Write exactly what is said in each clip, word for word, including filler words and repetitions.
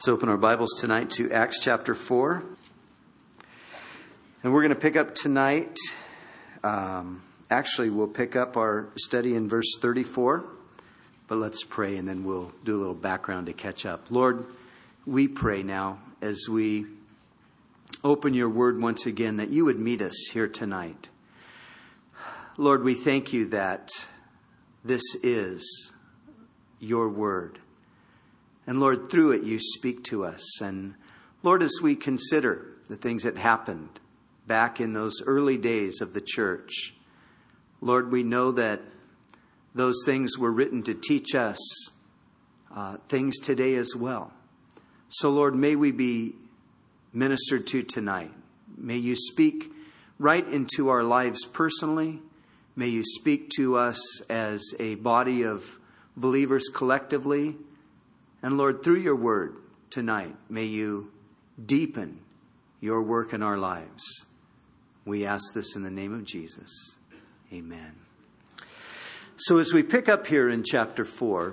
Let's open our Bibles tonight to Acts chapter four. And we're going to pick up tonight, um, actually we'll pick up our study in verse thirty-four. But let's pray and then we'll do a little background to catch up. Lord, we pray now as we open your word once again that you would meet us here tonight. Lord, we thank you that this is your word. And Lord, through it, you speak to us. And Lord, as we consider the things that happened back in those early days of the church, Lord, we know that those things were written to teach us uh, things today as well. So Lord, may we be ministered to tonight. May you speak right into our lives personally. May you speak to us as a body of believers collectively. And Lord, through your word tonight, may you deepen your work in our lives. We ask this in the name of Jesus. Amen. So as we pick up here in chapter four,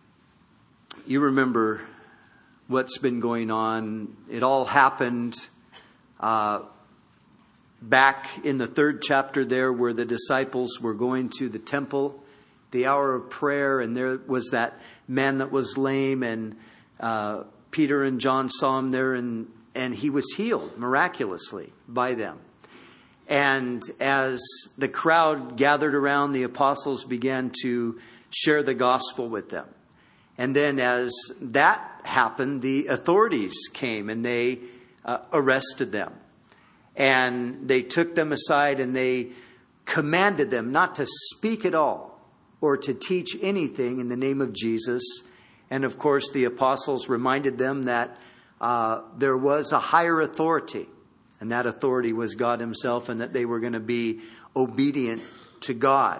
you remember what's been going on. It all happened uh, back in the third chapter there where the disciples were going to the temple, the hour of prayer, and there was that man that was lame, and uh, Peter and John saw him there, and, and he was healed miraculously by them. And as the crowd gathered around, the apostles began to share the gospel with them. And then as that happened, the authorities came and they uh, arrested them. And they took them aside and they commanded them not to speak at all or to teach anything in the name of Jesus. And of course, the apostles reminded them that uh, there was a higher authority. And that authority was God himself, and that they were going to be obedient to God.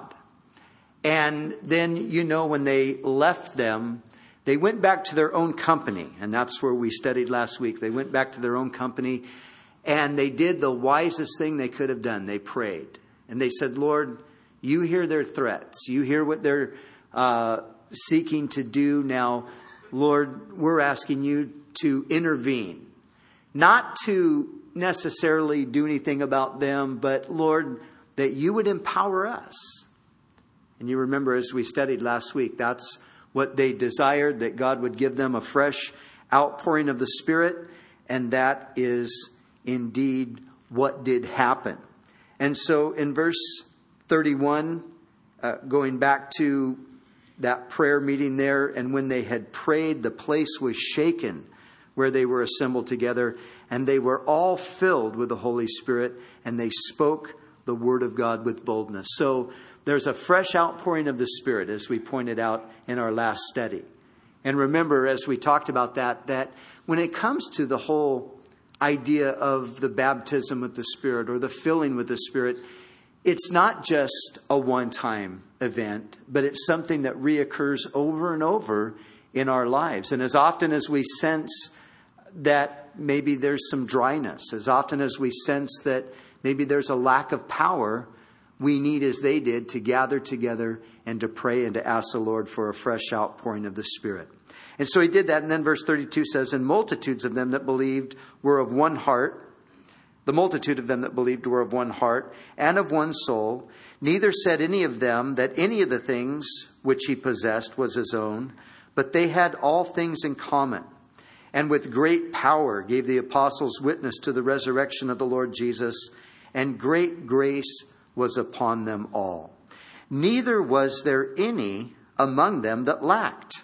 And then, you know, when they left them, they went back to their own company. And that's where we studied last week. They went back to their own company, and they did the wisest thing they could have done. They prayed. And they said, Lord, you hear their threats. You hear what they're uh, seeking to do. Now, Lord, we're asking you to intervene. Not to necessarily do anything about them, but Lord, that you would empower us. And you remember as we studied last week, that's what they desired, that God would give them a fresh outpouring of the Spirit. And that is indeed what did happen. And so in verse thirty-one, uh, going back to that prayer meeting there, and when they had prayed, the place was shaken where they were assembled together, and they were all filled with the Holy Spirit, and they spoke the word of God with boldness. So there's a fresh outpouring of the Spirit, as we pointed out in our last study. And remember, as we talked about that, that when it comes to the whole idea of the baptism with the Spirit or the filling with the Spirit, it's not just a one-time event, but it's something that reoccurs over and over in our lives. And as often as we sense that maybe there's some dryness, as often as we sense that maybe there's a lack of power, we need, as they did, to gather together and to pray and to ask the Lord for a fresh outpouring of the Spirit. And so he did that. And then verse thirty-two says, and multitudes of them that believed were of one heart. The multitude of them that believed were of one heart and of one soul. Neither said any of them that any of the things which he possessed was his own, but they had all things in common. And with great power gave the apostles witness to the resurrection of the Lord Jesus, and great grace was upon them all. Neither was there any among them that lacked.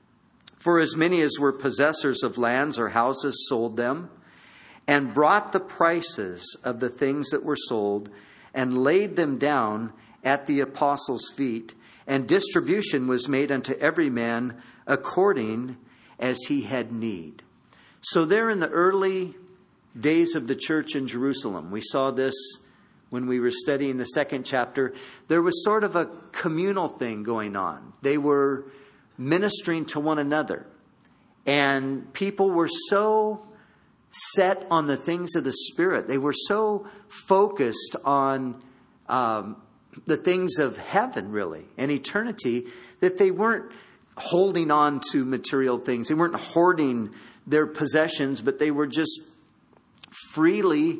For as many as were possessors of lands or houses sold them, and brought the prices of the things that were sold, and laid them down at the apostles' feet, and distribution was made unto every man according as he had need. So there in the early days of the church in Jerusalem, we saw this when we were studying the second chapter, there was sort of a communal thing going on. They were ministering to one another. And people were so set on the things of the Spirit. They were so focused on um, the things of heaven, really, and eternity, that they weren't holding on to material things. They weren't hoarding their possessions, but they were just freely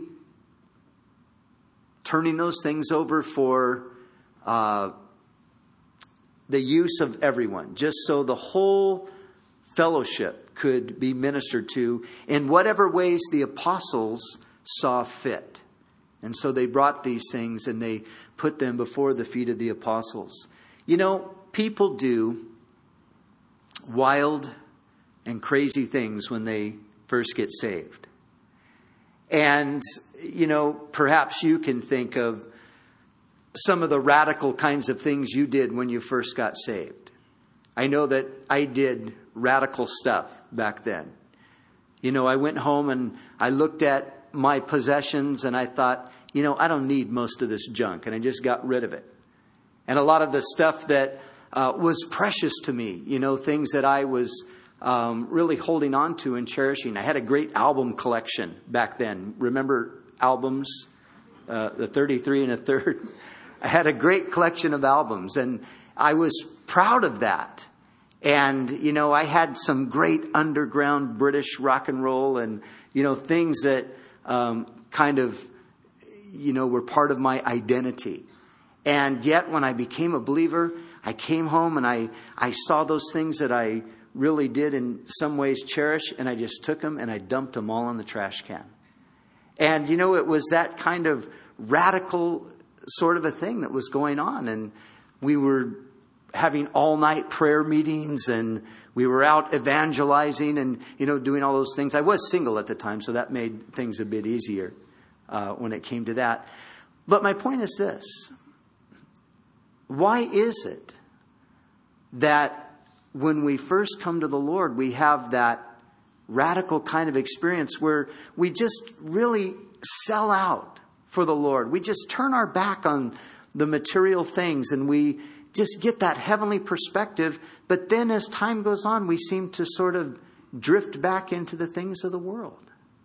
turning those things over for uh, the use of everyone, just so the whole fellowship could be ministered to in whatever ways the apostles saw fit. And so they brought these things and they put them before the feet of the apostles. You know, people do wild and crazy things when they first get saved. And, you know, perhaps you can think of some of the radical kinds of things you did when you first got saved. I know that I did radical stuff back then. You know, I went home and I looked at my possessions and I thought, you know, I don't need most of this junk. And I just got rid of it. And a lot of the stuff that uh, was precious to me, you know, things that I was um, really holding on to and cherishing. I had a great album collection back then. Remember albums? Uh, the thirty-three and a third. I had a great collection of albums and I was proud of that. And, you know, I had some great underground British rock and roll and, you know, things that um, kind of, you know, were part of my identity. And yet when I became a believer, I came home and I, I saw those things that I really did in some ways cherish, and I just took them and I dumped them all in the trash can. And, you know, it was that kind of radical sort of a thing that was going on. And we were having all night prayer meetings and we were out evangelizing and, you know, doing all those things. I was single at the time, so that made things a bit easier uh, when it came to that. But my point is this. Why is it that when we first come to the Lord, we have that radical kind of experience where we just really sell out for the Lord? We just turn our back on the material things and we just get that heavenly perspective. But then as time goes on, we seem to sort of drift back into the things of the world.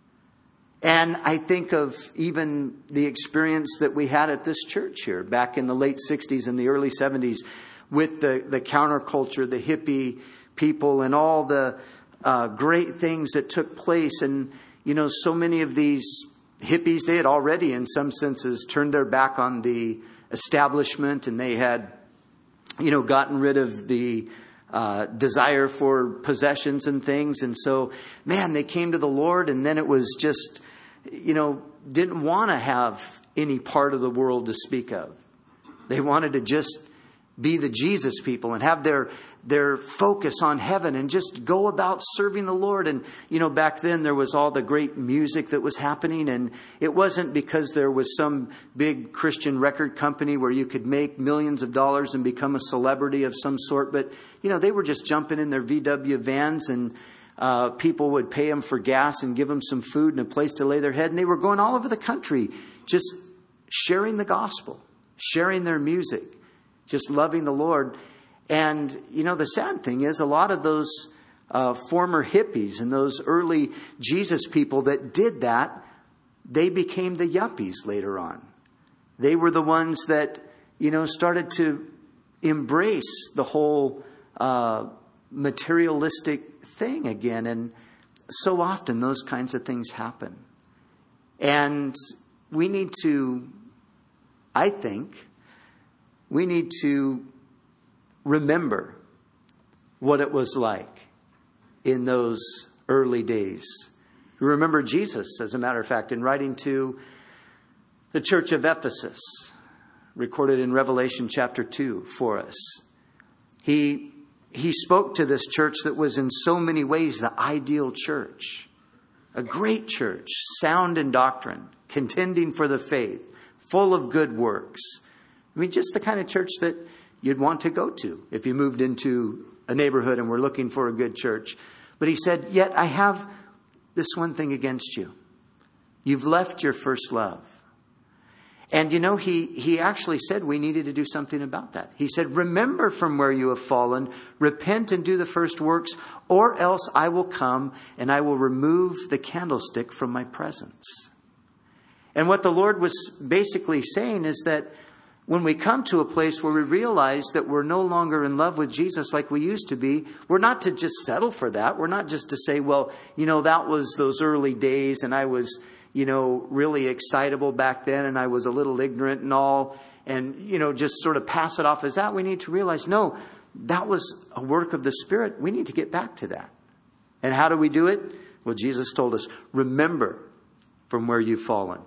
And I think of even the experience that we had at this church here back in the late sixties and the early seventies with the, the counterculture, the hippie people and all the uh, great things that took place. And, you know, so many of these hippies, they had already in some senses turned their back on the establishment and they had, you know, gotten rid of the uh, desire for possessions and things. And so, man, they came to the Lord and then it was just, you know, didn't want to have any part of the world to speak of. They wanted to just be the Jesus people and have their their focus on heaven and just go about serving the Lord. And, you know, back then there was all the great music that was happening. And it wasn't because there was some big Christian record company where you could make millions of dollars and become a celebrity of some sort. But, you know, they were just jumping in their V W vans and uh, people would pay them for gas and give them some food and a place to lay their head. And they were going all over the country, just sharing the gospel, sharing their music, just loving the Lord. And, you know, the sad thing is a lot of those uh, former hippies and those early Jesus people that did that, they became the yuppies later on. They were the ones that, you know, started to embrace the whole uh, materialistic thing again. And so often those kinds of things happen. And we need to, I think, we need to remember what it was like in those early days. Remember Jesus, as a matter of fact, in writing to the church of Ephesus, recorded in Revelation chapter two for us. He, he spoke to this church that was in so many ways the ideal church. A great church, sound in doctrine, contending for the faith, full of good works. I mean, just the kind of church that you'd want to go to if you moved into a neighborhood and were looking for a good church. But he said, yet I have this one thing against you. You've left your first love. And, you know, he, he actually said we needed to do something about that. He said, remember from where you have fallen, repent and do the first works, or else I will come and I will remove the candlestick from my presence. And what the Lord was basically saying is that when we come to a place where we realize that we're no longer in love with Jesus like we used to be, we're not to just settle for that. We're not just to say, well, you know, that was those early days and I was, you know, really excitable back then and I was a little ignorant and all, and, you know, just sort of pass it off as that. We need to realize, no, that was a work of the Spirit. We need to get back to that. And how do we do it? Well, Jesus told us, remember from where you've fallen.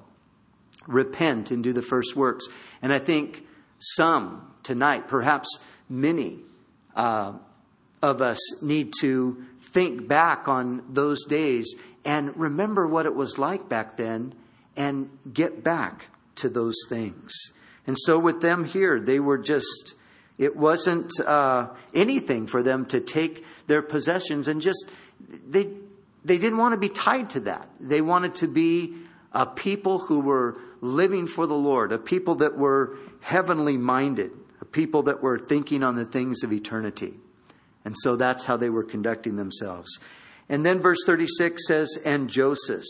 Repent and do the first works. And I think some tonight, perhaps many uh, of us need to think back on those days and remember what it was like back then and get back to those things. And so with them here, they were just, it wasn't uh, anything for them to take their possessions and just, they they didn't want to be tied to that. They wanted to be a people who were living for the Lord, a people that were heavenly minded, a people that were thinking on the things of eternity. And so that's how they were conducting themselves. And then verse thirty-six says, and Joseph,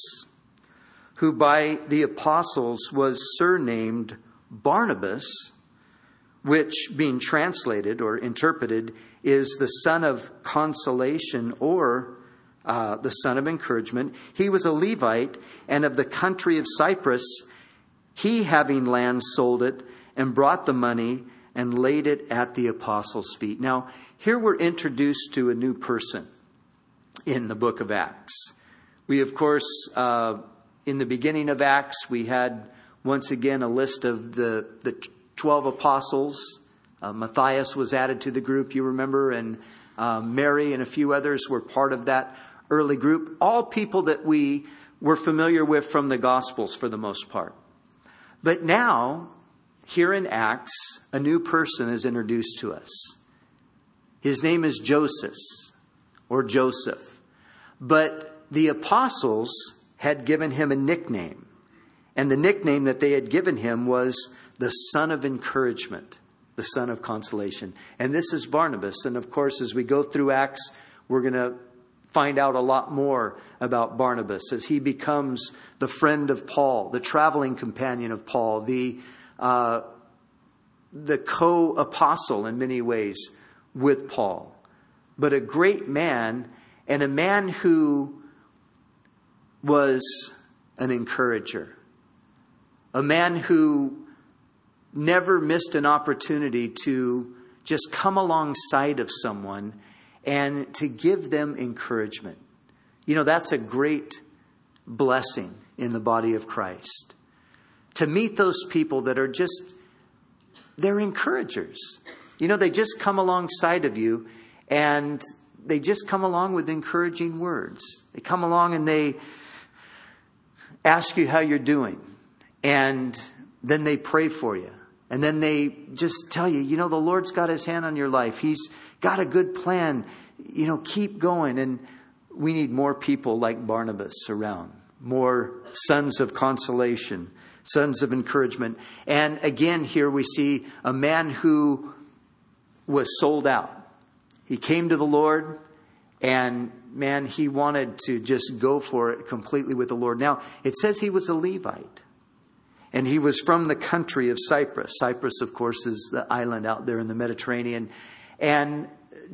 who by the apostles was surnamed Barnabas, which being translated or interpreted is the son of consolation or uh, the son of encouragement. He was a Levite and of the country of Cyprus. He, having land, sold it and brought the money and laid it at the apostles' feet. Now, here we're introduced to a new person in the book of Acts. We, of course, uh, in the beginning of Acts, we had once again a list of the, the twelve apostles. Uh, Matthias was added to the group, you remember, and uh, Mary and a few others were part of that early group. All people that we were familiar with from the Gospels for the most part. But now, here in Acts, a new person is introduced to us. His name is Joseph, or Joseph. But the apostles had given him a nickname. And the nickname that they had given him was the son of encouragement, the son of consolation. And this is Barnabas. And of course, as we go through Acts, we're going to find out a lot more about Barnabas as he becomes the friend of Paul, the traveling companion of Paul, the uh, the co-apostle in many ways with Paul. But a great man, and a man who was an encourager. A man who never missed an opportunity to just come alongside of someone and to give them encouragement. You know, that's a great blessing in the body of Christ. To meet those people that are just, they're encouragers. You know, they just come alongside of you and they just come along with encouraging words. They come along and they ask you how you're doing. And then they pray for you. And then they just tell you, you know, the Lord's got his hand on your life. He's got a good plan. You know, keep going. And we need more people like Barnabas around. More sons of consolation, sons of encouragement. And again, here we see a man who was sold out. He came to the Lord and, man, he wanted to just go for it completely with the Lord. Now, it says he was a Levite. And he was from the country of Cyprus. Cyprus, of course, is the island out there in the Mediterranean. And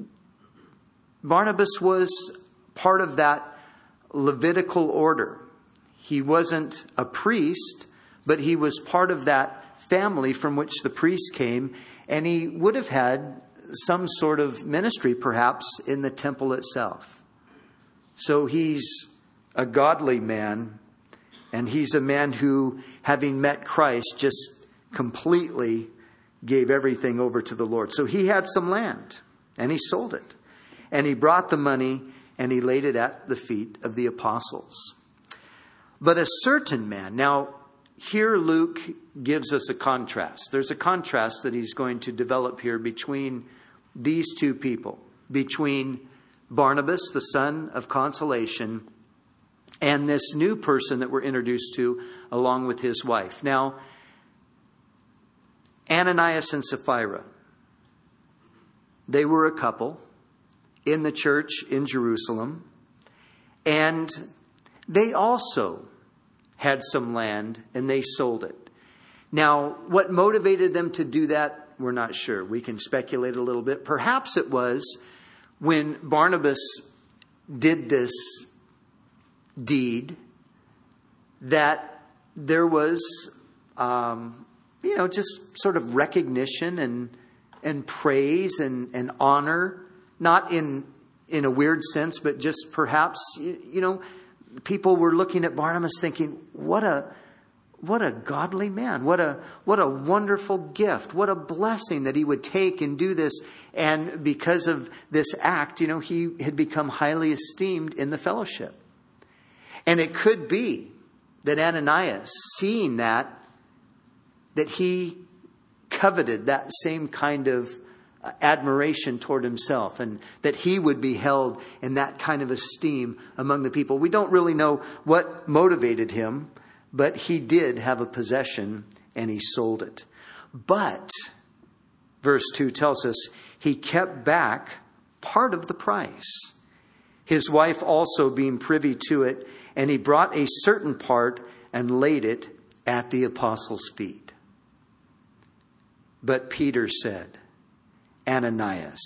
Barnabas was part of that Levitical order. He wasn't a priest, but he was part of that family from which the priests came. And he would have had some sort of ministry, perhaps, in the temple itself. So he's a godly man. And he's a man who, having met Christ, just completely gave everything over to the Lord. So he had some land and he sold it. And he brought the money and he laid it at the feet of the apostles. But a certain man, now here Luke gives us a contrast. There's a contrast that he's going to develop here between these two people. Between Barnabas, the son of consolation, and this new person that we're introduced to along with his wife. Now, Ananias and Sapphira, they were a couple in the church in Jerusalem. And they also had some land and they sold it. Now, what motivated them to do that, we're not sure. We can speculate a little bit. Perhaps it was when Barnabas did this deed that there was, um, you know, just sort of recognition and and praise and, and honor, not in in a weird sense, but just perhaps, you, you know, people were looking at Barnabas thinking, what a what a godly man, what a what a wonderful gift, what a blessing that he would take and do this. And because of this act, you know, he had become highly esteemed in the fellowship. And it could be that Ananias, seeing that, that he coveted that same kind of admiration toward himself, and that he would be held in that kind of esteem among the people. We don't really know what motivated him, but he did have a possession and he sold it. But verse two tells us he kept back part of the price, his wife also being privy to it, and he brought a certain part and laid it at the apostles' feet. But Peter said, Ananias,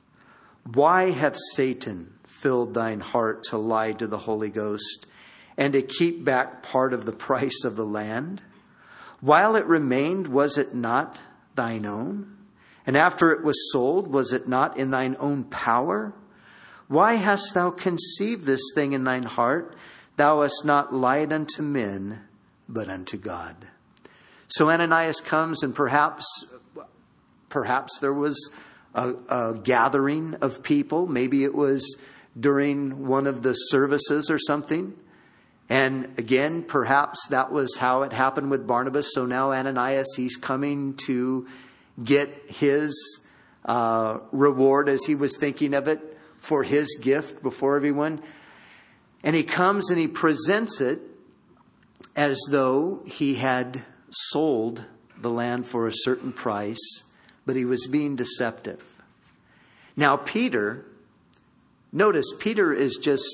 why hath Satan filled thine heart to lie to the Holy Ghost and to keep back part of the price of the land? While it remained, was it not thine own? And after it was sold, was it not in thine own power? Why hast thou conceived this thing in thine heart? Thou hast not lied unto men, but unto God. So Ananias comes, and perhaps, perhaps there was a, a gathering of people. Maybe it was during one of the services or something. And again, perhaps that was how it happened with Barnabas. So now Ananias, he's coming to get his uh, reward, as he was thinking of it, for his gift before everyone. And he comes and he presents it as though he had sold the land for a certain price, but he was being deceptive. Now, Peter, notice Peter is just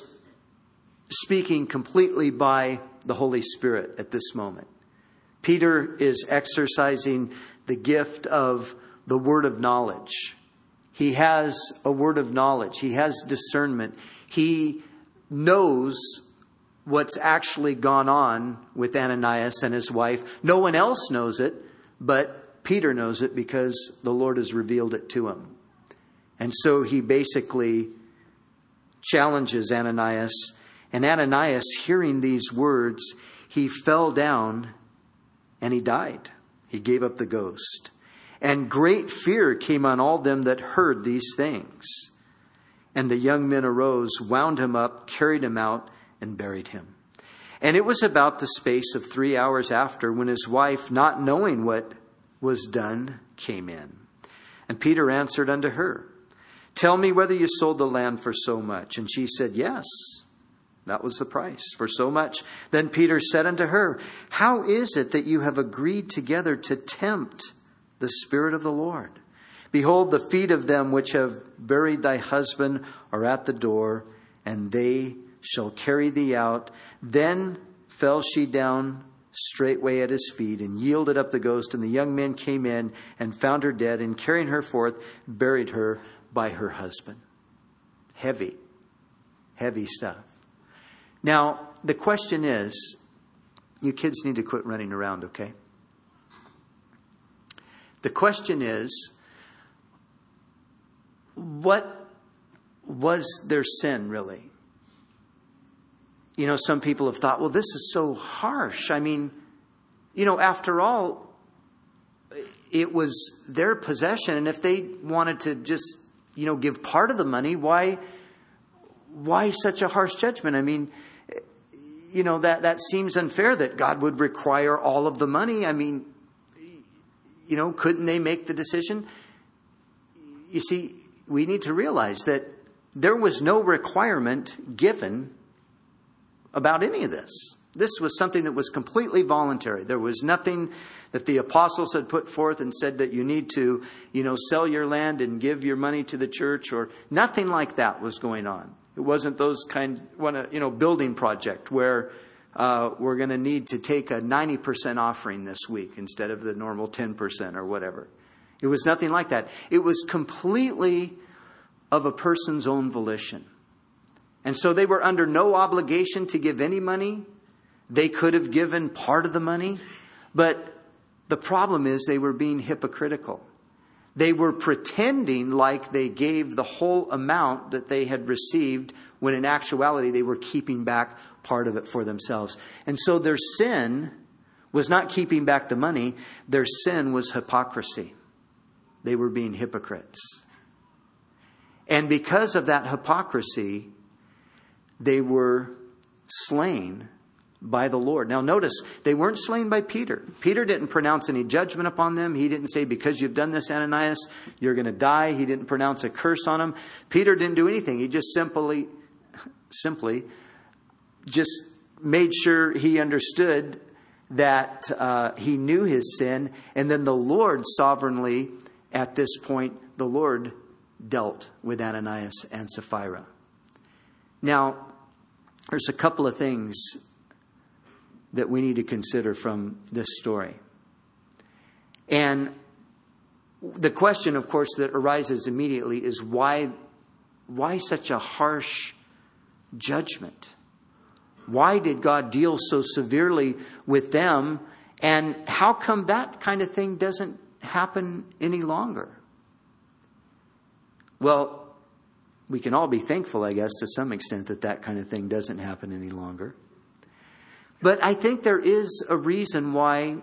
speaking completely by the Holy Spirit at this moment. Peter is exercising the gift of the word of knowledge. He has a word of knowledge. He has discernment. He knows what's actually gone on with Ananias and his wife. No one else knows it, but Peter knows it because the Lord has revealed it to him. And so he basically challenges Ananias. And Ananias, hearing these words, he fell down and he died. He gave up the ghost. And great fear came on all them that heard these things. And the young men arose, wound him up, carried him out, and buried him. And it was about the space of three hours after, when his wife, not knowing what was done, came in. And Peter answered unto her, Tell me whether you sold the land for so much. And she said, Yes, that was the price, for so much. Then Peter said unto her, How is it that you have agreed together to tempt the Spirit of the Lord? Behold, the feet of them which have buried thy husband are at the door, and they shall carry thee out. Then fell she down straightway at his feet, and yielded up the ghost. And the young men came in and found her dead, and carrying her forth, buried her by her husband. Heavy, heavy stuff. Now, the question is, you kids need to quit running around, okay? The question is, what was their sin really? You know, some people have thought, well, this is so harsh. I mean, you know, after all, it was their possession. And if they wanted to just, you know, give part of the money, why, why such a harsh judgment? I mean, you know, that, that seems unfair that God would require all of the money. I mean, you know, couldn't they make the decision? You see, we need to realize that there was no requirement given about any of this. This was something that was completely voluntary. There was nothing that the apostles had put forth and said that you need to, you know, sell your land and give your money to the church, or nothing like that was going on. It wasn't those kind, one, you know, building project where uh, we're going to need to take a ninety percent offering this week instead of the normal ten percent or whatever. It was nothing like that. It was completely of a person's own volition. And so they were under no obligation to give any money. They could have given part of the money. But the problem is they were being hypocritical. They were pretending like they gave the whole amount that they had received, when in actuality they were keeping back part of it for themselves. And so their sin was not keeping back the money. Their sin was hypocrisy. They were being hypocrites. And because of that hypocrisy, they were slain by the Lord. Now notice, they weren't slain by Peter. Peter didn't pronounce any judgment upon them. He didn't say, because you've done this, Ananias, you're going to die. He didn't pronounce a curse on them. Peter didn't do anything. He just simply, simply just made sure he understood that uh, he knew his sin. And then the Lord sovereignly, at this point, the Lord dealt with Ananias and Sapphira. Now, there's a couple of things that we need to consider from this story. And the question, of course, that arises immediately is why, why such a harsh judgment? Why did God deal so severely with them? And how come that kind of thing doesn't happen any longer? Well, we can all be thankful, I guess, to some extent that that kind of thing doesn't happen any longer. But I think there is a reason why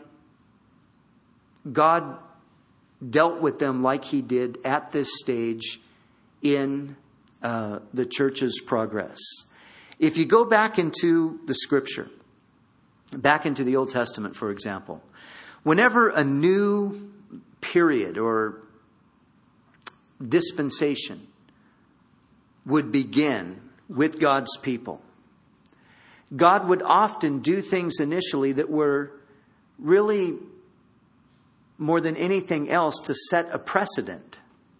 God dealt with them like he did at this stage in uh, the church's progress. If you go back into the scripture, back into the Old Testament, for example, whenever a new period or dispensation would begin with God's people, God would often do things initially that were really, more than anything else, to set a precedent.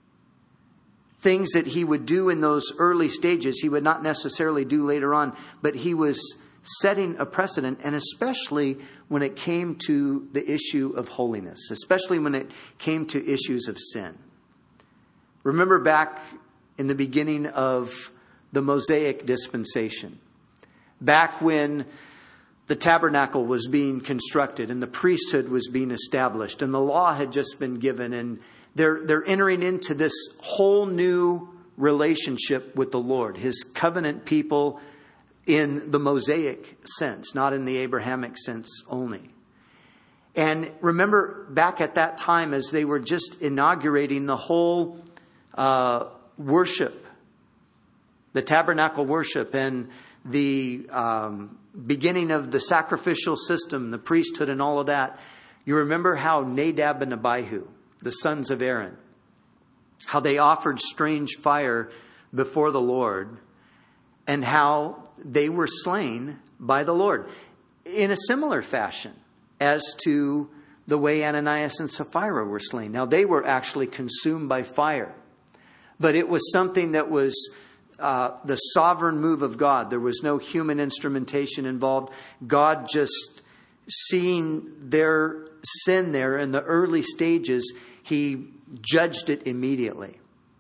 Things that he would do in those early stages, he would not necessarily do later on, but he was setting a precedent, and especially when it came to the issue of holiness, especially when it came to issues of sin. Remember back in the beginning of the Mosaic dispensation, back when the tabernacle was being constructed and the priesthood was being established and the law had just been given, and they're they're entering into this whole new relationship with the Lord, his covenant people in the Mosaic sense, not in the Abrahamic sense only. And remember back at that time, as they were just inaugurating the whole uh, worship, the tabernacle worship, and the um, beginning of the sacrificial system, the priesthood and all of that. You remember how Nadab and Abihu, the sons of Aaron, how they offered strange fire before the Lord, and how they were slain by the Lord in a similar fashion as to the way Ananias and Sapphira were slain. Now, they were actually consumed by fire, but it was something that was Uh, the sovereign move of God. There was no human instrumentation involved. God, just seeing their sin there in the early stages, he judged it immediately.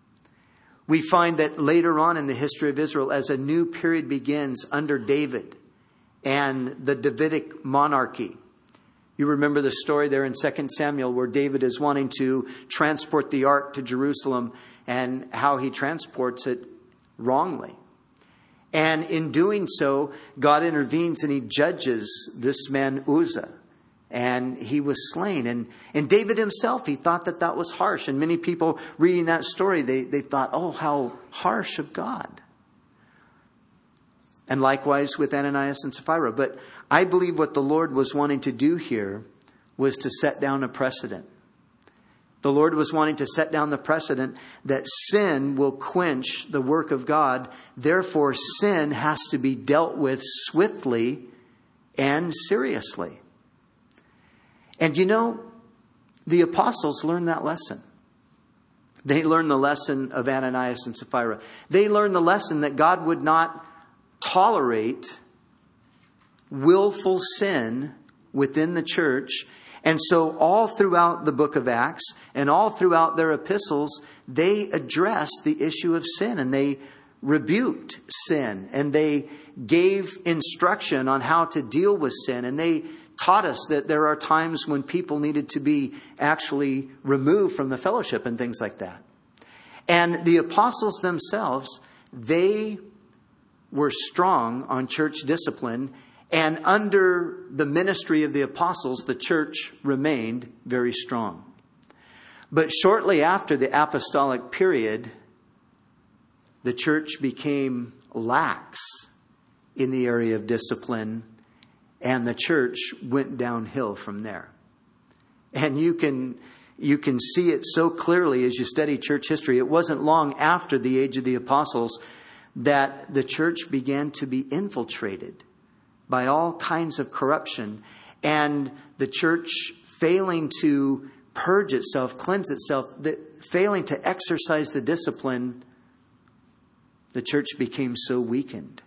We find that later on in the history of Israel, as a new period begins under David and the Davidic monarchy. You remember the story there in Second Samuel where David is wanting to transport the ark to Jerusalem, and how he transports it wrongly. And in doing so, God intervenes and he judges this man Uzzah. And he was slain. And, and David himself, he thought that that was harsh. And many people reading that story, they, they thought, oh, how harsh of God. And likewise with Ananias and Sapphira. But I believe what the Lord was wanting to do here was to set down a precedent. The Lord was wanting to set down the precedent that sin will quench the work of God. Therefore, sin has to be dealt with swiftly and seriously. And you know, the apostles learned that lesson. They learned the lesson of Ananias and Sapphira. They learned the lesson that God would not tolerate willful sin within the church. And so all throughout the book of Acts and all throughout their epistles, they addressed the issue of sin, and they rebuked sin, and they gave instruction on how to deal with sin. And they taught us that there are times when people needed to be actually removed from the fellowship and things like that. And the apostles themselves, they were strong on church discipline. And under the ministry of the apostles, the church remained very strong. But shortly after the apostolic period, the church became lax in the area of discipline, and the church went downhill from there. And you can you can see it so clearly as you study church history. It wasn't long after the age of the apostles that the church began to be infiltrated by all kinds of corruption, and the church failing to purge itself, cleanse itself, failing to exercise the discipline, the church became so weakened.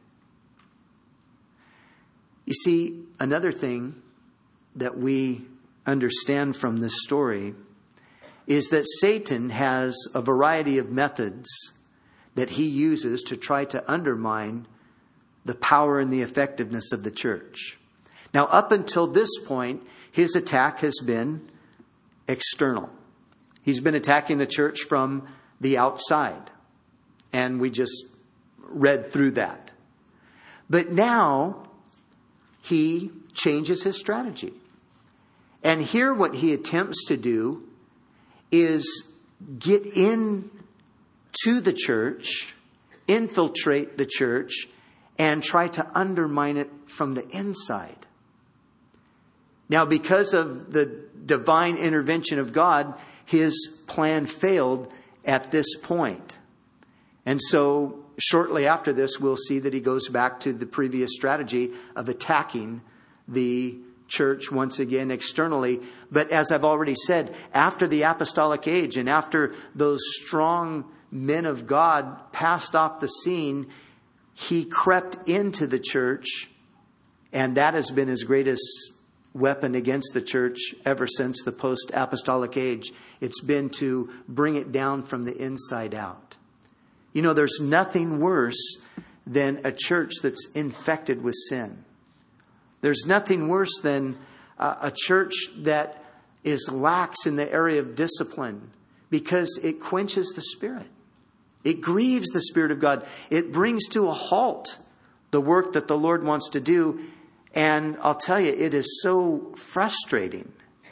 You see, another thing that we understand from this story is that Satan has a variety of methods that he uses to try to undermine the power and the effectiveness of the church. Now, up until this point, his attack has been external. He's been attacking the church from the outside. And we just read through that. But now, he changes his strategy. And here what he attempts to do is get in to the church, infiltrate the church, and try to undermine it from the inside. Now, because of the divine intervention of God, his plan failed at this point. And so shortly after this, we'll see that he goes back to the previous strategy of attacking the church once again externally. But as I've already said, after the apostolic age and after those strong men of God passed off the scene, he crept into the church, and that has been his greatest weapon against the church ever since the post-apostolic age. It's been to bring it down from the inside out. You know, there's nothing worse than a church that's infected with sin. There's nothing worse than a church that is lax in the area of discipline, because it quenches the Spirit. It grieves the Spirit of God. It brings to a halt the work that the Lord wants to do. And I'll tell you, it is so frustrating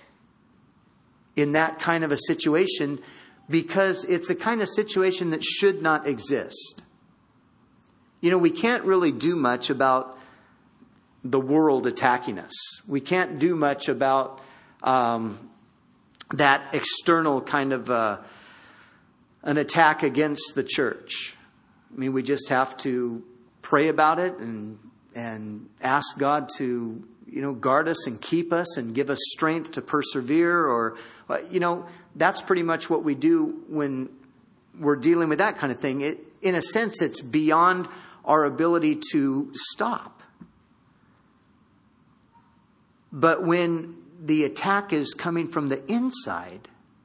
in that kind of a situation, because it's a kind of situation that should not exist. You know, we can't really do much about the world attacking us. We can't do much about um, that external kind of uh, an attack against the church. I mean, we just have to pray about it and and ask God to, you know, guard us and keep us and give us strength to persevere. Or, you know, that's pretty much what we do when we're dealing with that kind of thing. It, in a sense, it's beyond our ability to stop. But when the attack is coming from the inside,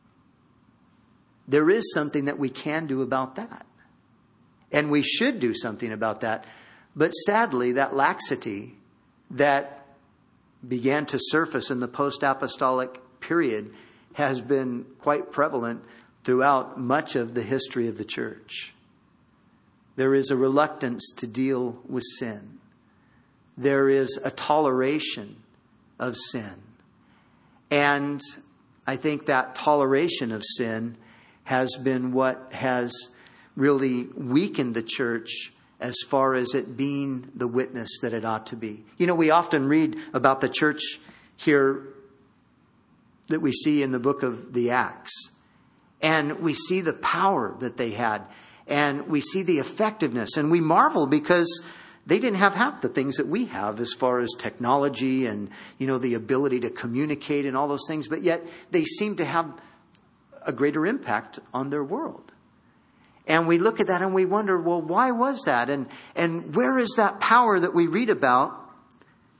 there is something that we can do about that. And we should do something about that. But sadly, that laxity that began to surface in the post-apostolic period has been quite prevalent throughout much of the history of the church. There is a reluctance to deal with sin. There is a toleration of sin. And I think that toleration of sin has been what has really weakened the church as far as it being the witness that it ought to be. You know, we often read about the church here that we see in the book of the Acts. And we see the power that they had. And we see the effectiveness. And we marvel because they didn't have half the things that we have as far as technology and, you know, the ability to communicate and all those things. But yet they seem to have a greater impact on their world. And we look at that and we wonder, well, why was that? And and where is that power that we read about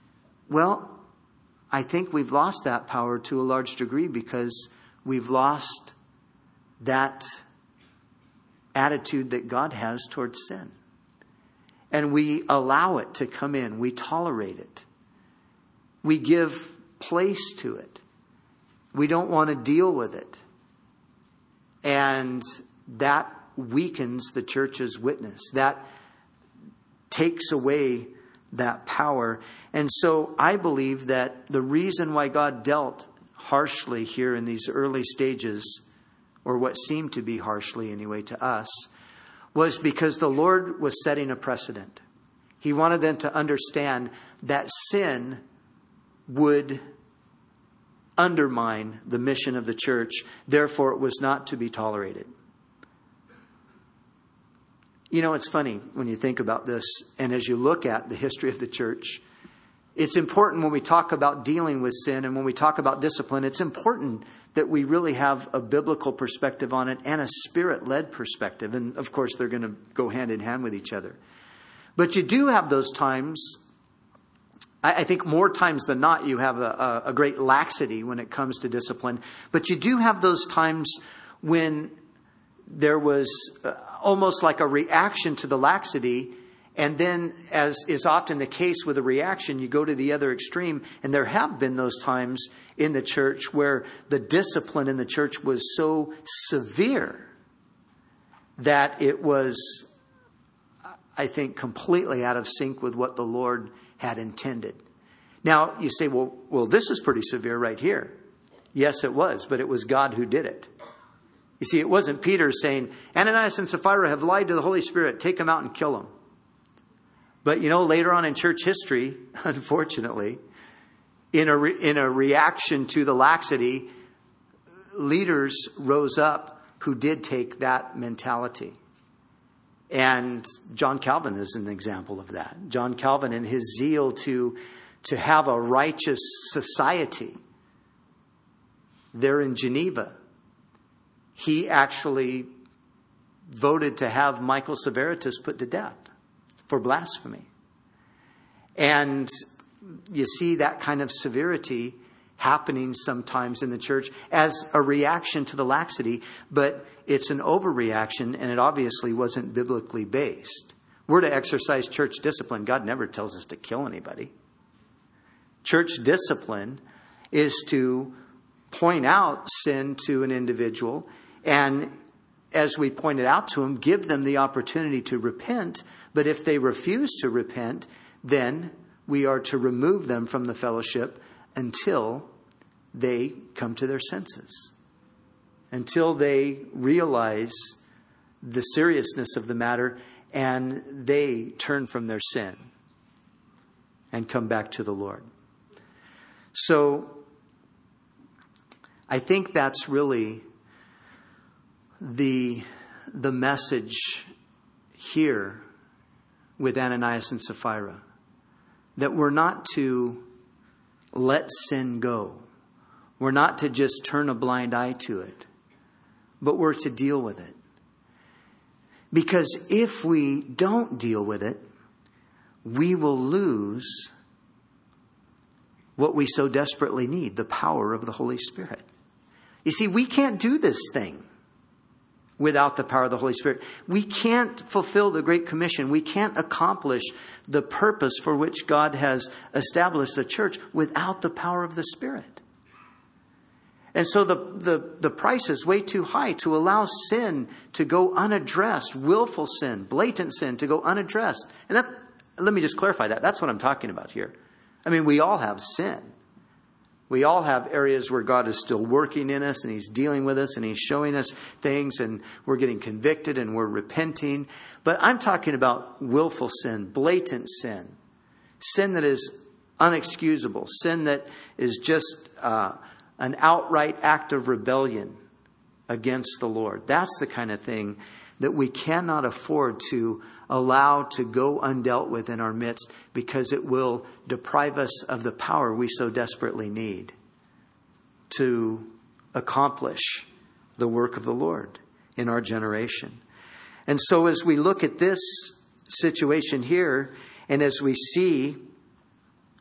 Well, I think we've lost that power to a large degree because we've lost that attitude that God has towards sin. And we allow it to come in. We tolerate it. We give place to it. We don't want to deal with it. And that weakens the church's witness. That takes away that power. And so I believe that the reason why God dealt harshly here in these early stages, or what seemed to be harshly anyway to us, was because the Lord was setting a precedent. He wanted them to understand that sin would undermine the mission of the church. Therefore, it was not to be tolerated. You know, it's funny when you think about this, and as you look at the history of the church, it's important when we talk about dealing with sin and when we talk about discipline, it's important that we really have a biblical perspective on it and a spirit-led perspective. And of course, they're going to go hand in hand with each other. But you do have those times, I think more times than not, you have a, a great laxity when it comes to discipline. But you do have those times when there was almost like a reaction to the laxity. And then, as is often the case with a reaction, you go to the other extreme. And there have been those times in the church where the discipline in the church was so severe that it was, I think, completely out of sync with what the Lord had intended. Now, you say, well, well, this is pretty severe right here. Yes, it was, but it was God who did it. You see, it wasn't Peter saying, Ananias and Sapphira have lied to the Holy Spirit. Take them out and kill them. But, you know, later on in church history, unfortunately, in a, re- in a reaction to the laxity, leaders rose up who did take that mentality. And John Calvin is an example of that. John Calvin, in his zeal to, to have a righteous society there in Geneva, he actually voted to have Michael Servetus put to death for blasphemy. And you see that kind of severity happening sometimes in the church as a reaction to the laxity, but it's an overreaction, and it obviously wasn't biblically based. We're to exercise church discipline. God never tells us to kill anybody. Church discipline is to point out sin to an individual, and as we pointed out to them, give them the opportunity to repent. But if they refuse to repent, then we are to remove them from the fellowship until they come to their senses, until they realize the seriousness of the matter and they turn from their sin and come back to the Lord. So I think that's really the, the message here with Ananias and Sapphira, that we're not to let sin go. We're not to just turn a blind eye to it, but we're to deal with it. Because if we don't deal with it, we will lose what we so desperately need, the power of the Holy Spirit. You see, we can't do this thing without the power of the Holy Spirit. We can't fulfill the Great Commission. We can't accomplish the purpose for which God has established the church without the power of the Spirit. And so the, the, the price is way too high to allow sin to go unaddressed, willful sin, blatant sin to go unaddressed. And that, let me just clarify that. That's what I'm talking about here. I mean, we all have sin. We all have areas where God is still working in us and He's dealing with us and He's showing us things and we're getting convicted and we're repenting. But I'm talking about willful sin, blatant sin, sin that is unexcusable, sin that is just uh, an outright act of rebellion against the Lord. That's the kind of thing that we cannot afford to allow to go undealt with in our midst, because it will deprive us of the power we so desperately need to accomplish the work of the Lord in our generation. And so as we look at this situation here, and as we see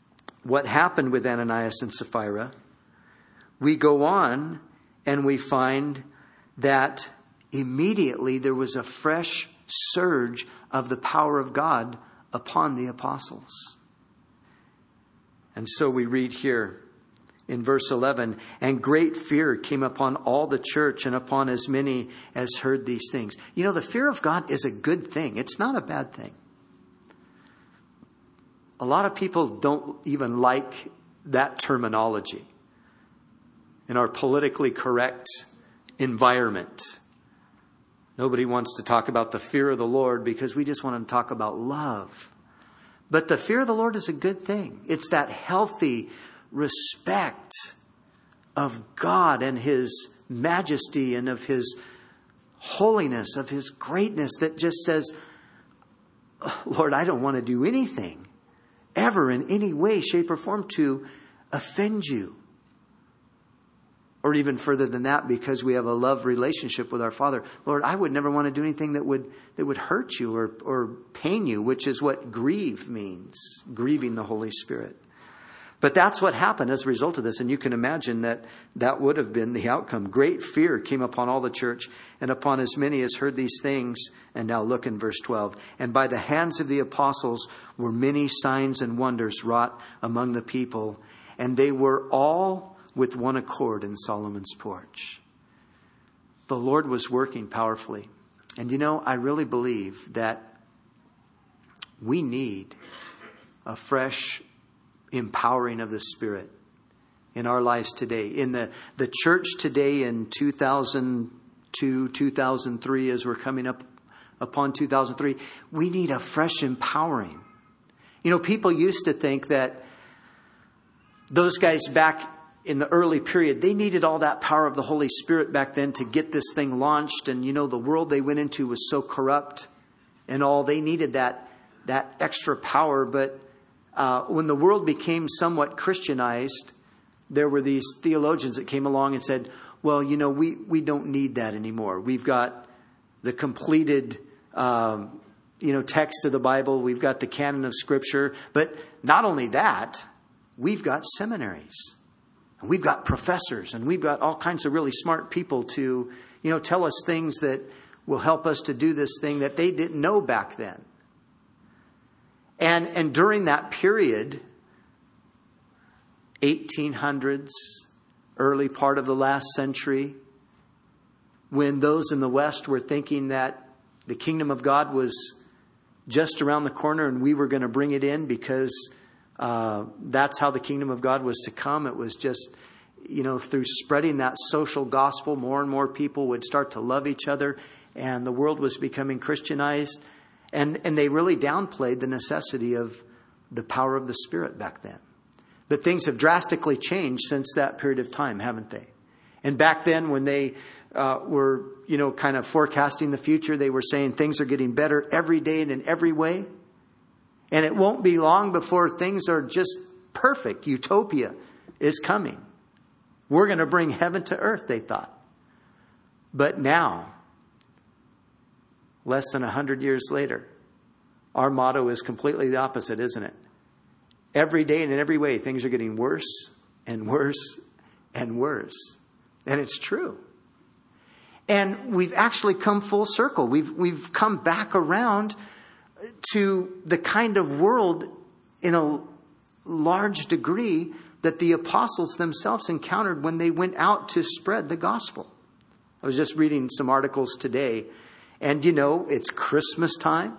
what happened with Ananias and Sapphira, we go on and we find that immediately there was a fresh surge of the power of God upon the apostles. And so we read here in verse eleven, and great fear came upon all the church and upon as many as heard these things. You know, the fear of God is a good thing. It's not a bad thing. A lot of people don't even like that terminology in our politically correct environment. Nobody wants to talk about the fear of the Lord because we just want to talk about love. But the fear of the Lord is a good thing. It's that healthy respect of God and His majesty and of His holiness, of His greatness that just says, Lord, I don't want to do anything ever in any way, shape, or form to offend you. Or even further than that, because we have a love relationship with our Father. Lord, I would never want to do anything that would that would hurt you or, or pain you, which is what grieve means, grieving the Holy Spirit. But that's what happened as a result of this. And you can imagine that that would have been the outcome. Great fear came upon all the church and upon as many as heard these things. And now look in verse twelve. And by the hands of the apostles were many signs and wonders wrought among the people. And they were all with one accord in Solomon's porch. The Lord was working powerfully. And you know, I really believe that we need a fresh empowering of the Spirit in our lives today. In the, the church today in two thousand two, two thousand three, as we're coming up upon two thousand three, we need a fresh empowering. You know, people used to think that those guys back in the early period, they needed all that power of the Holy Spirit back then to get this thing launched. And, you know, the world they went into was so corrupt and all. They needed that, that extra power. But uh, when the world became somewhat Christianized, there were these theologians that came along and said, well, you know, we, we don't need that anymore. We've got the completed, um, you know, text of the Bible. We've got the canon of Scripture. But not only that, we've got seminaries. We've got professors and we've got all kinds of really smart people to, you know, tell us things that will help us to do this thing that they didn't know back then. And, and during that period, eighteen hundreds, early part of the last century, when those in the West were thinking that the kingdom of God was just around the corner and we were going to bring it in because Uh, that's how the kingdom of God was to come. It was just, you know, through spreading that social gospel, more and more people would start to love each other and the world was becoming Christianized. And, and they really downplayed the necessity of the power of the Spirit back then. But things have drastically changed since that period of time, haven't they? And back then when they uh, were, you know, kind of forecasting the future, they were saying things are getting better every day and in every way. And it won't be long before things are just perfect. Utopia is coming. We're going to bring heaven to earth, they thought. But now, less than a hundred years later, our motto is completely the opposite, isn't it? Every day and in every way, things are getting worse and worse and worse. And it's true. And we've actually come full circle. We've, we've come back around to the kind of world in a large degree that the apostles themselves encountered when they went out to spread the gospel. I was just reading some articles today, and you know, it's Christmas time.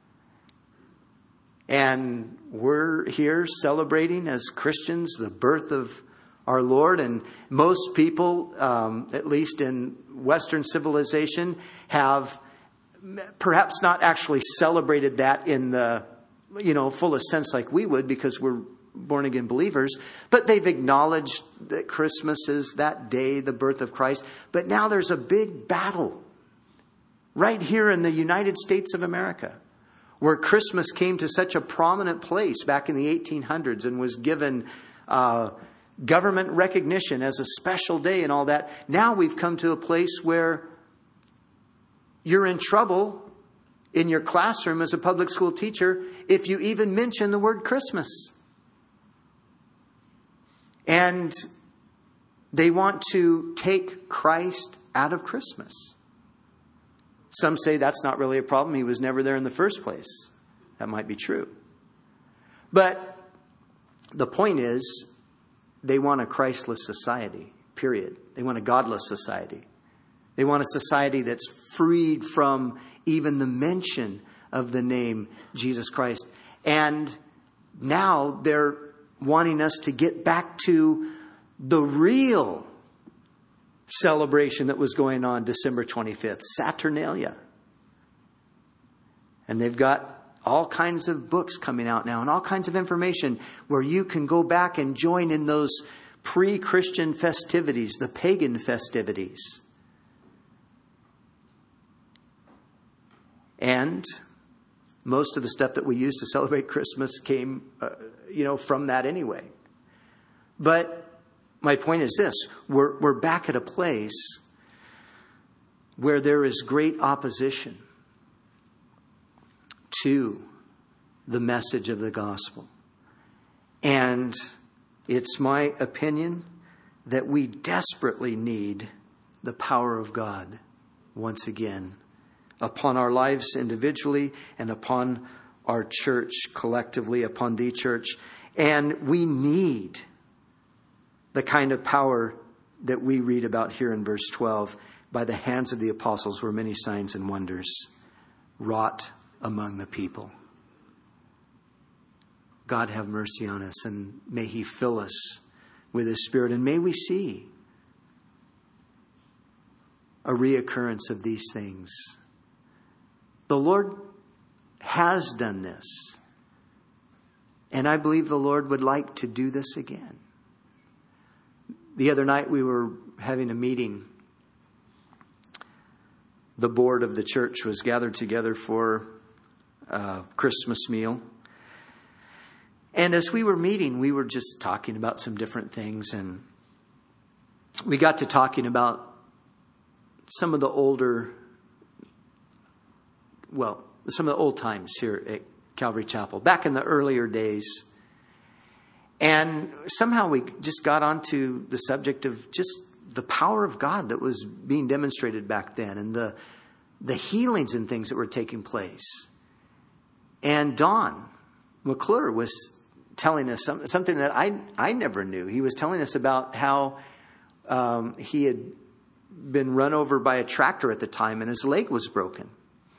And we're here celebrating as Christians the birth of our Lord. And most people, um, at least in Western civilization, have perhaps not actually celebrated that in the, you know, fullest sense like we would because we're born again believers. But they've acknowledged that Christmas is that day, the birth of Christ. But now there's a big battle right here in the United States of America, where Christmas came to such a prominent place back in the eighteen hundreds and was given uh, government recognition as a special day and all that. Now we've come to a place where you're in trouble in your classroom as a public school teacher if you even mention the word Christmas. And they want to take Christ out of Christmas. Some say that's not really a problem. He was never there in the first place. That might be true. But the point is, they want a Christless society, period. They want a godless society. They want a society that's freed from even the mention of the name Jesus Christ. And now they're wanting us to get back to the real celebration that was going on December twenty-fifth, Saturnalia. And they've got all kinds of books coming out now and all kinds of information where you can go back and join in those pre-Christian festivities, the pagan festivities. And most of the stuff that we use to celebrate Christmas came, uh, you know, from that anyway. But my point is this: we're we're back at a place where there is great opposition to the message of the gospel. And it's my opinion that we desperately need the power of God once again upon our lives individually and upon our church collectively, upon the church. And we need the kind of power that we read about here in verse twelve. By the hands of the apostles were many signs and wonders wrought among the people. God have mercy on us, and may He fill us with His Spirit, and may we see a reoccurrence of these things. The Lord has done this, and I believe the Lord would like to do this again. The other night we were having a meeting. The board of the church was gathered together for a Christmas meal. And as we were meeting, we were just talking about some different things. And we got to talking about some of the older, well, some of the old times here at Calvary Chapel, back in the earlier days. And somehow we just got onto the subject of just the power of God that was being demonstrated back then, and the the healings and things that were taking place. And Don McClure was telling us some, something that I I never knew. He was telling us about how um, he had been run over by a tractor at the time, and his leg was broken.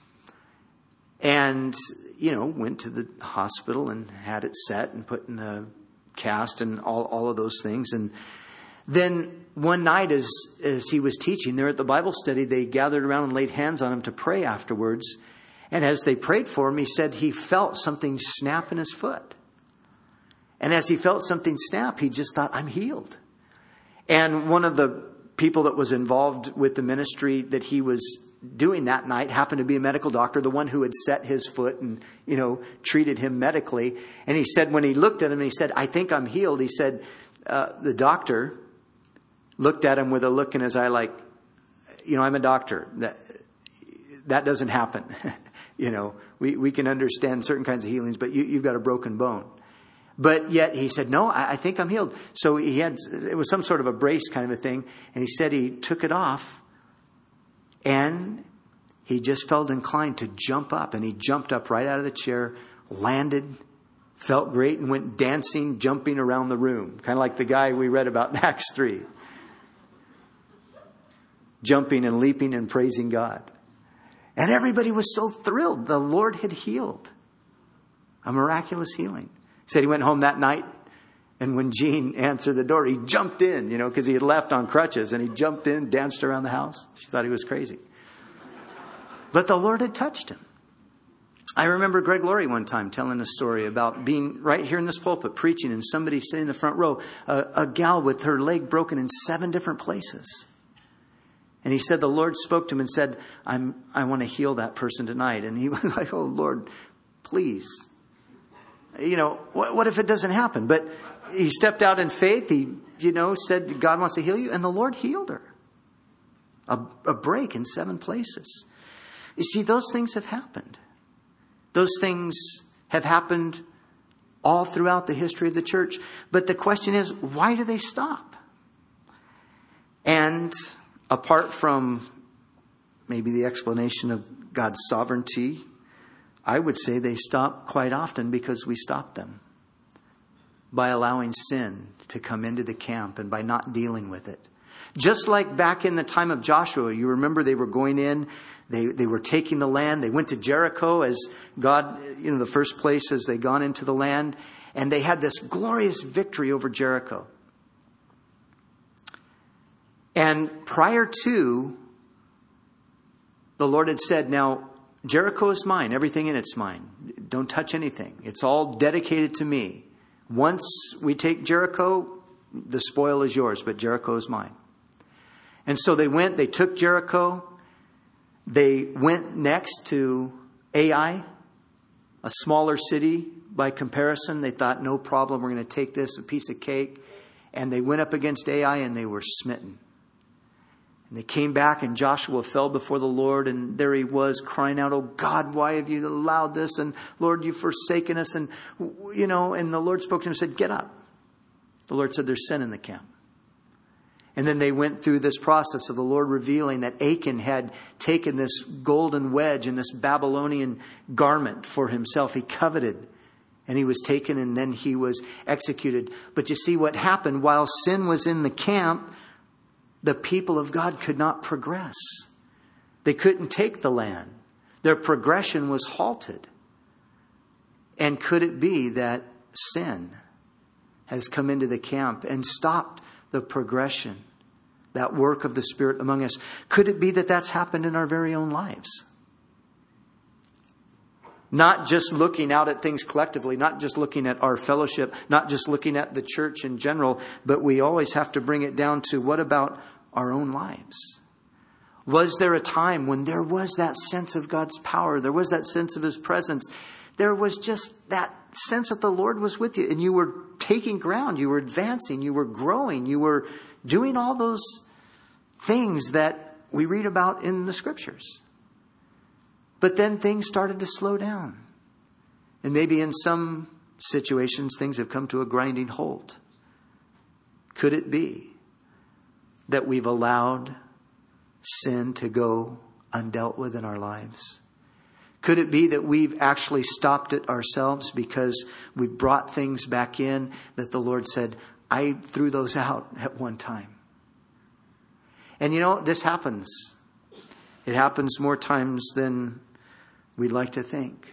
And, you know, went to the hospital and had it set and put in a cast and all, all of those things. And then one night as, as he was teaching there at the Bible study, they gathered around and laid hands on him to pray afterwards. And as they prayed for him, he said he felt something snap in his foot. And as he felt something snap, he just thought, I'm healed. And one of the people that was involved with the ministry that he was doing that night happened to be a medical doctor, the one who had set his foot and, you know, treated him medically. And he said, when he looked at him, he said, I think I'm healed. He said, uh, the doctor looked at him with a look in his eye like, you know, I'm a doctor. That, that doesn't happen. You know, we, we can understand certain kinds of healings, but you, you've got a broken bone. But yet he said, no, I, I think I'm healed. So he had, it was some sort of a brace kind of a thing. And he said he took it off. And he just felt inclined to jump up. And he jumped up right out of the chair, landed, felt great, and went dancing, jumping around the room. Kind of like the guy we read about in Acts three. Jumping and leaping and praising God. And everybody was so thrilled. The Lord had healed. A miraculous healing. He said he went home that night. And when Jean answered the door, he jumped in, you know, because he had left on crutches. And he jumped in, danced around the house. She thought he was crazy. But the Lord had touched him. I remember Greg Laurie one time telling a story about being right here in this pulpit preaching, and somebody sitting in the front row, a, a gal with her leg broken in seven different places. And he said the Lord spoke to him and said, I'm, I want to heal that person tonight. And he was like, oh, Lord, please. You know, what, what if it doesn't happen? But he stepped out in faith. He, you know, said God wants to heal you. And the Lord healed her. A, a break in seven places. You see, those things have happened. Those things have happened all throughout the history of the church. But the question is, why do they stop? And apart from maybe the explanation of God's sovereignty, I would say they stop quite often because we stop them by allowing sin to come into the camp and by not dealing with it. Just like back in the time of Joshua, you remember they were going in, they, they were taking the land. They went to Jericho as God, you know, the first place as they gone into the land. And they had this glorious victory over Jericho. And prior to, the Lord had said, now, Jericho is mine. Everything in it's mine. Don't touch anything. It's all dedicated to me. Once we take Jericho, the spoil is yours, but Jericho is mine. And so they went, they took Jericho. They went next to Ai, a smaller city by comparison. They thought, no problem, we're going to take this, a piece of cake. And they went up against Ai and they were smitten. And they came back and Joshua fell before the Lord, and there he was crying out, oh God, why have you allowed this? And Lord, you've forsaken us. And, you know, and the Lord spoke to him and said, get up. The Lord said, there's sin in the camp. And then they went through this process of the Lord revealing that Achan had taken this golden wedge and this Babylonian garment for himself. He coveted, and he was taken, and then he was executed. But you see what happened while sin was in the camp, the people of God could not progress. They couldn't take the land. Their progression was halted. And could it be that sin has come into the camp and stopped the progression, that work of the Spirit among us? Could it be that that's happened in our very own lives? Not just looking out at things collectively, not just looking at our fellowship, not just looking at the church in general, but we always have to bring it down to what about our own lives? Was there a time when there was that sense of God's power? There was that sense of His presence. There was just that sense that the Lord was with you and you were taking ground, you were advancing, you were growing, you were doing all those things that we read about in the scriptures. But then things started to slow down. And maybe in some situations, things have come to a grinding halt. Could it be that we've allowed sin to go undealt with in our lives? Could it be that we've actually stopped it ourselves because we brought things back in that the Lord said, I threw those out at one time? And you know, this happens. It happens more times than we'd like to think.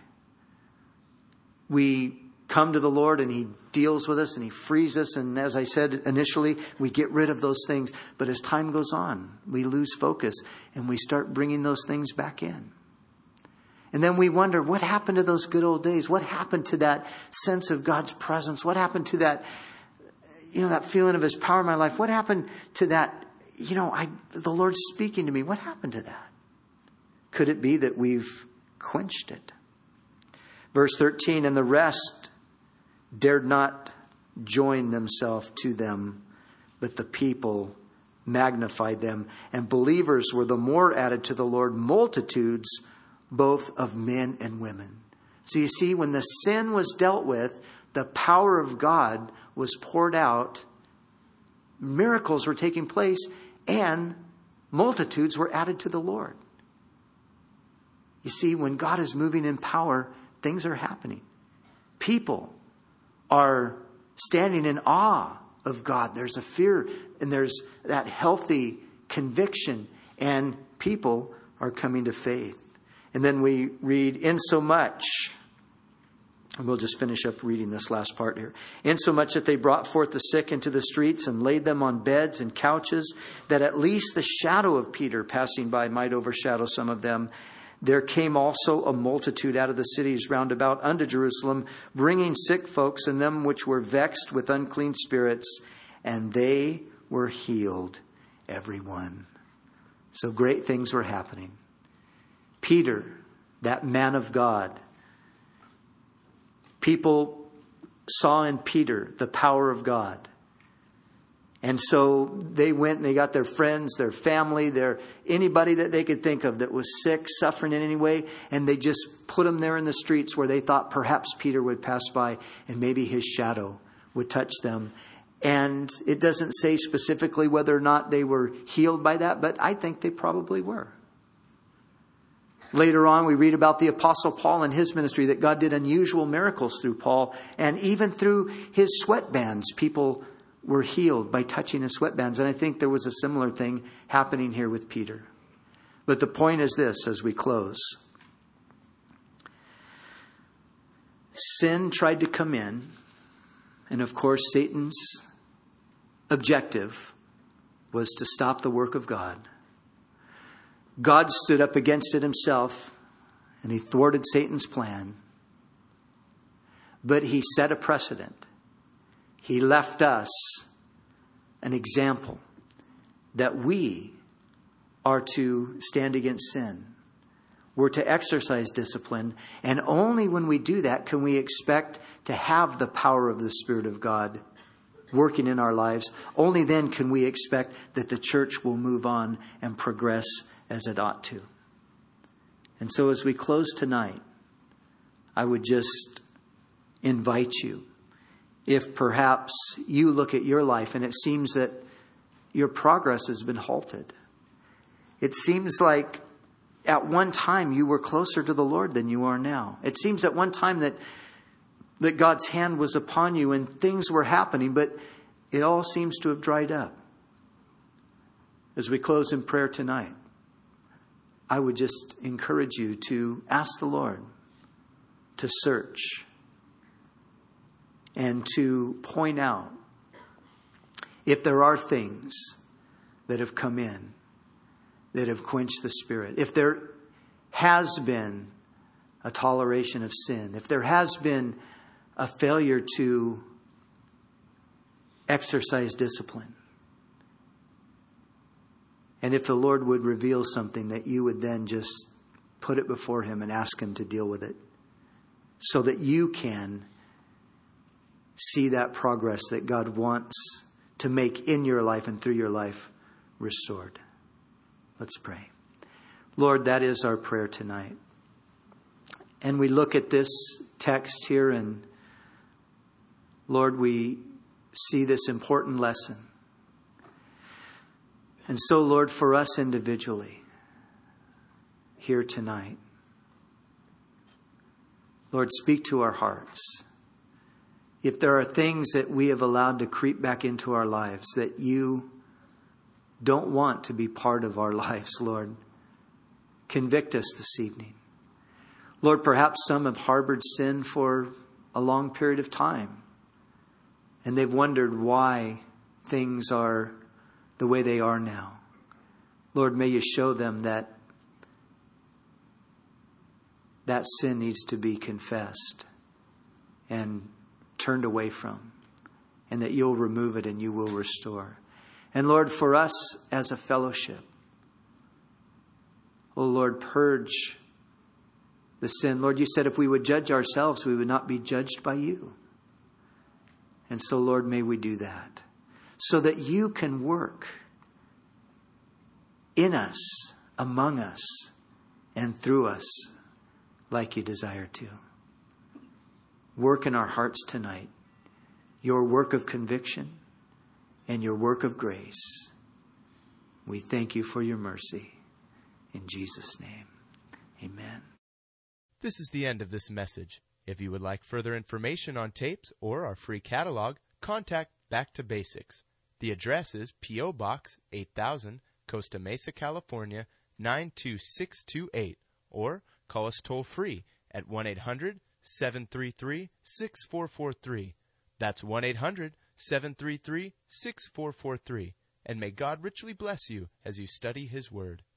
We come to the Lord and He deals with us and He frees us. And as I said initially, we get rid of those things. But as time goes on, we lose focus and we start bringing those things back in. And then we wonder, what happened to those good old days? What happened to that sense of God's presence? What happened to that, you know, that feeling of His power in my life? What happened to that, you know, I, the Lord's speaking to me? What happened to that? Could it be that we've quenched it? Verse thirteen, and the rest dared not join themselves to them, but the people magnified them. And believers were the more added to the Lord, multitudes both of men and women. So you see, when the sin was dealt with, the power of God was poured out, miracles were taking place, and multitudes were added to the Lord. You see, when God is moving in power, things are happening. People are standing in awe of God. There's a fear and there's that healthy conviction, and people are coming to faith. And then we read, insomuch, and we'll just finish up reading this last part here. Insomuch that they brought forth the sick into the streets and laid them on beds and couches, that at least the shadow of Peter passing by might overshadow some of them. There came also a multitude out of the cities round about unto Jerusalem, bringing sick folks and them which were vexed with unclean spirits, and they were healed, every one. So great things were happening. Peter, that man of God, people saw in Peter the power of God. And so they went and they got their friends, their family, their anybody that they could think of that was sick, suffering in any way. And they just put them there in the streets where they thought perhaps Peter would pass by and maybe his shadow would touch them. And it doesn't say specifically whether or not they were healed by that, but I think they probably were. Later on, we read about the Apostle Paul and his ministry, that God did unusual miracles through Paul. And even through his sweatbands, people were healed by touching his sweatbands. And I think there was a similar thing happening here with Peter. But the point is this as we close. Sin tried to come in. And of course, Satan's objective was to stop the work of God. God stood up against it himself, and he thwarted Satan's plan. But he set a precedent. He left us an example that we are to stand against sin. We're to exercise discipline, and only when we do that can we expect to have the power of the Spirit of God working in our lives. Only then can we expect that the church will move on and progress as it ought to. And so as we close tonight, I would just invite you, if perhaps you look at your life and it seems that your progress has been halted. It seems like at one time you were closer to the Lord than you are now. It seems at one time that that God's hand was upon you and things were happening, but it all seems to have dried up. As we close in prayer tonight, I would just encourage you to ask the Lord to search and to point out if there are things that have come in that have quenched the Spirit. If there has been a toleration of sin, if there has been a failure to exercise discipline, and if the Lord would reveal something, that you would then just put it before him and ask him to deal with it so that you can see that progress that God wants to make in your life and through your life restored. Let's pray. Lord, that is our prayer tonight. And we look at this text here, and Lord, we see this important lesson. And so, Lord, for us individually here tonight, Lord, speak to our hearts. If there are things that we have allowed to creep back into our lives that you don't want to be part of our lives, Lord, convict us this evening. Lord, perhaps some have harbored sin for a long period of time, and they've wondered why things are the way they are now. Lord, may you show them that that sin needs to be confessed and turned away from, and that you'll remove it and you will restore. And Lord, for us as a fellowship, oh Lord, purge the sin. Lord, you said if we would judge ourselves, we would not be judged by you. And so, Lord, may we do that so that you can work in us, among us, and through us like you desire to. Work in our hearts tonight, your work of conviction and your work of grace. We thank you for your mercy. In Jesus' name, amen. This is the end of this message. If you would like further information on tapes or our free catalog, contact Back to Basics. The address is P O. Box eight thousand, Costa Mesa, California, nine two six two eight, or call us toll-free at one eight hundred, seven three three, six four four three. That's one eight hundred, seven three three, six four four three. And may God richly bless you as you study His Word.